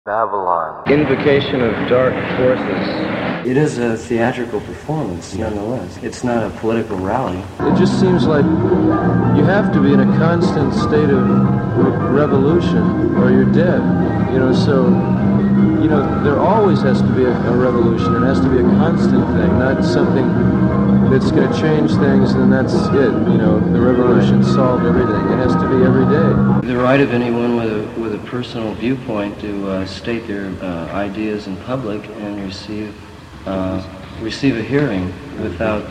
Babylon. Invocation of dark forces. It is a theatrical performance, nonetheless. It's not a political rally. It just seems like you have to be in a constant state of revolution or you're dead. There always has to be a revolution. It has to be a constant thing, not something that's going to change things and that's it. The revolution solved everything. It has to be every day. The right of anyone with a personal viewpoint to state their ideas in public and receive a hearing without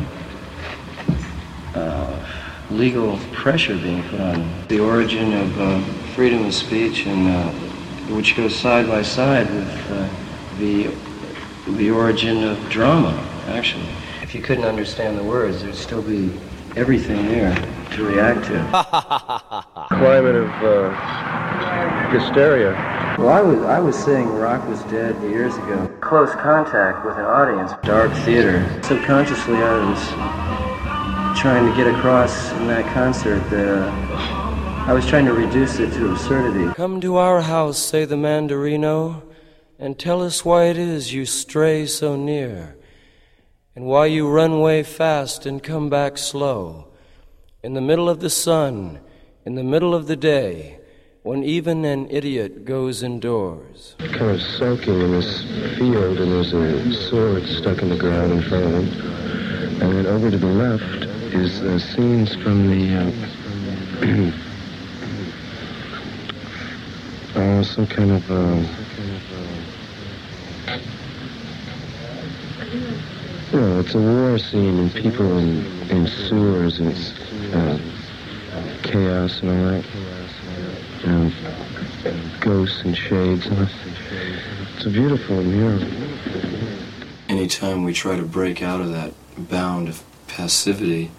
legal pressure being put on them. The origin of freedom of speech, and which goes side by side with the origin of drama, actually. If you couldn't understand the words, there'd still be everything there to react to. Climate of hysteria. Well, I was saying rock was dead years ago. Close contact with an audience, dark theater. Subconsciously, I was trying to get across in that concert that I was trying to reduce it to absurdity. Come to our house, say the Mandarino, and tell us why it is you stray so near, and why you run way fast and come back slow, in the middle of the sun, in the middle of the day, when even an idiot goes indoors. Kind of sulking in this field, and there's a sword stuck in the ground in front of him. And then over to the left is scenes from the some kind of it's a war scene and people in sewers, and it's chaos and all that, and ghosts and shades, and it's a beautiful mural. Anytime we try to break out of that bound of passivity,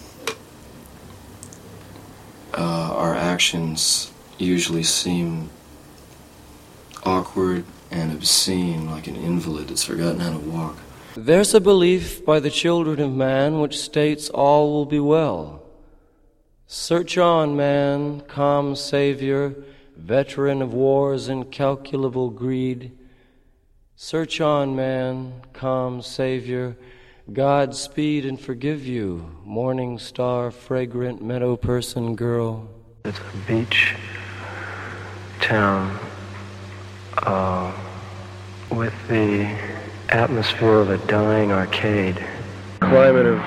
our actions usually seem awkward and obscene, like an invalid that's forgotten how to walk. There's a belief by the children of man which states all will be well. Search on, man, calm savior, veteran of war's incalculable greed. Search on, man, calm savior, God speed and forgive you, morning star, fragrant meadow person girl. It's a beach town with the atmosphere of a dying arcade. Climate of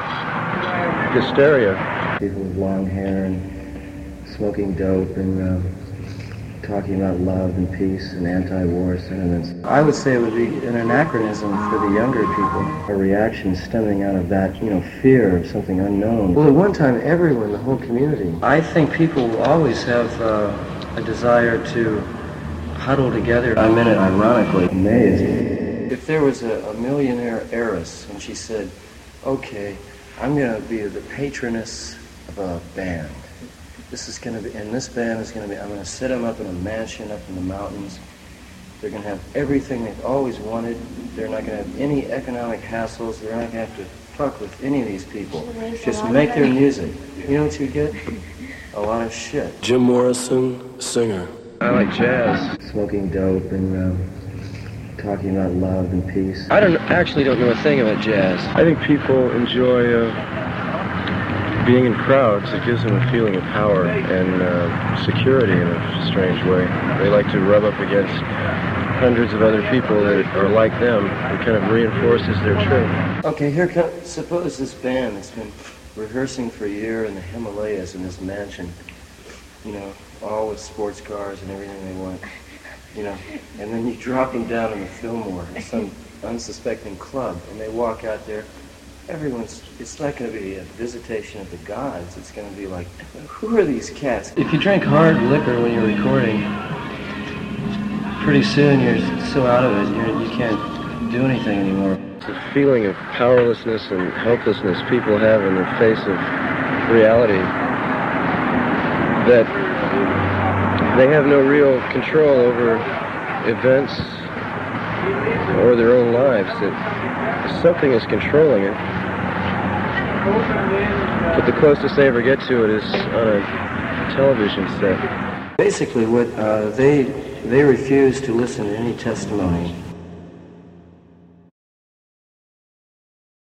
hysteria. People with long hair and smoking dope and talking about love and peace and anti-war sentiments. I would say it would be an anachronism for the younger people, a reaction stemming out of that, fear of something unknown. Well, at one time, everyone, the whole community. I think people will always have a desire to huddle together. I meant it ironically. Amazed. If there was a millionaire heiress and she said, okay, I'm going to be the patroness of a band. This is going to be, and this band is going to be, I'm going to set them up in a mansion up in the mountains. They're going to have everything they've always wanted. They're not going to have any economic hassles. They're not going to have to fuck with any of these people. Just make their music. You know what you get? A lot of shit. Jim Morrison, singer. I like jazz. Smoking dope and talking about love and peace. I actually don't know a thing about jazz. I think people enjoy being in crowds. It gives them a feeling of power and security in a strange way. They like to rub up against hundreds of other people that are like them. It kind of reinforces their truth. Okay, suppose this band has been rehearsing for a year in the Himalayas in this mansion, all with sports cars and everything they want, and then you drop them down in the Fillmore, some unsuspecting club, and they walk out there. It's not going to be a visitation of the gods. It's going to be like, who are these cats? If you drink hard liquor when you're recording, pretty soon you're so out of it, you can't do anything anymore. The feeling of powerlessness and helplessness people have in the face of reality, that they have no real control over events or their own lives, that something is controlling it. But the closest they ever get to it is on a television set. Basically, what they refuse to listen to any testimony